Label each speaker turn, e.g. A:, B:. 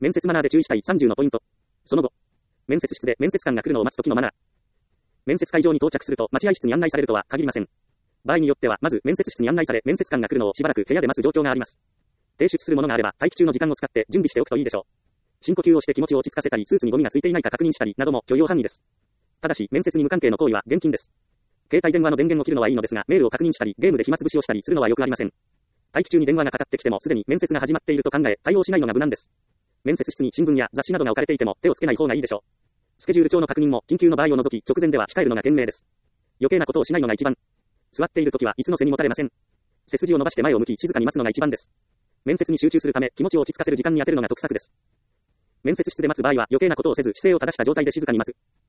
A: 面接マナーで注意したい30のポイント。その後、面接室で面接官が来るのを待つ時のマナー。面接会場に到着すると待合室に案内されるとは限りません。場合によってはまず面接室に案内され面接官が来るのをしばらく部屋で待つ状況があります。提出するものがあれば待機中の時間を使って準備しておくといいでしょう。深呼吸をして気持ちを落ち着かせたりスーツにゴミがついていないか確認したりなども許容範囲です。ただし面接に無関係の行為は厳禁です。携帯電話の電源を切るのはいいのですがメールを確認したりゲームで暇つぶしをしたりするのはよくありません。待機中に電話がかかってきてもすでに面接が始まっていると考え対応しないのが無難です。面接室に新聞や雑誌などが置かれていても手をつけない方がいいでしょう。スケジュール帳の確認も緊急の場合を除き直前では控えるのが賢明です。余計なことをしないのが一番。座っているときは椅子の背にもたれません。背筋を伸ばして前を向き静かに待つのが一番です。面接に集中するため気持ちを落ち着かせる時間に当てるのが得策です。面接室で待つ場合は余計なことをせず姿勢を正した状態で静かに待つ。